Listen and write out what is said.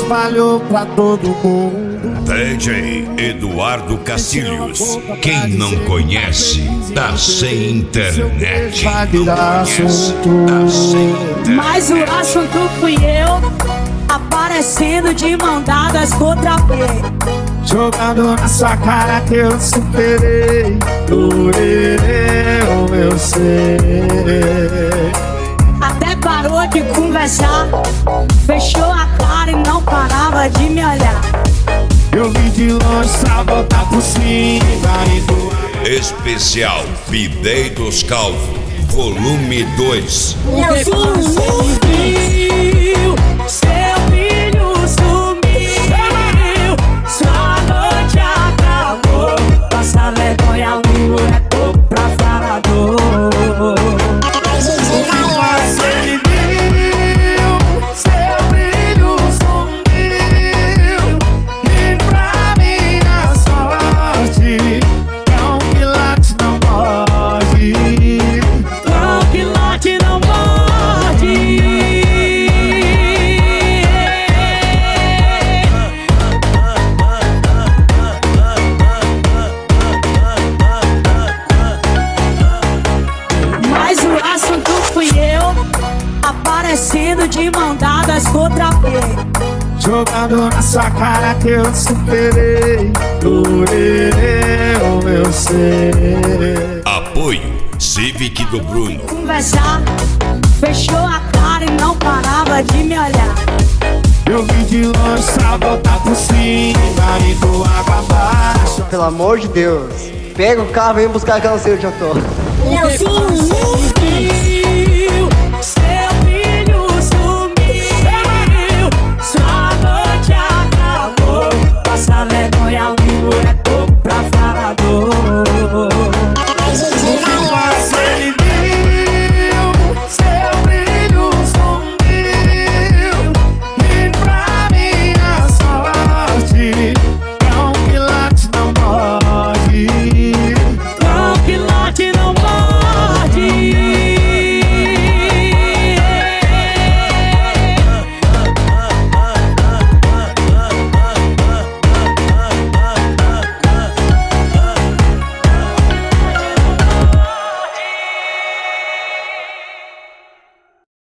espalhou pra todo mundo. DJ Eduardo Castilhos. Quem não conhece, tá sem internet. Vai virar assunto. Tá sem internet. Mas o assunto fui eu, aparecendo de mão dadas contra P. Jogando na sua cara que eu superei. Doeu, eu sei. Até parou de conversar, fechou a cara e não parava de me olhar. Eu vim de longe pra voltar por cima e doar. Especial Bidei dos Calvos, volume 2. Seu filho sumiu, sua noite acabou. Passa vergonha, o é pouco pra falador. Aparecendo de mão dadas contra P. Jogando na sua cara que eu superei. Doeu, eu sei. Apoio Civic do Bruno. Conversar, fechou a cara e não parava de me olhar. Eu vim de longe pra voltar por cima e com água abaixo. Pelo amor de Deus, pega o carro e vem buscar que eu não sei onde eu tô. Leozinho.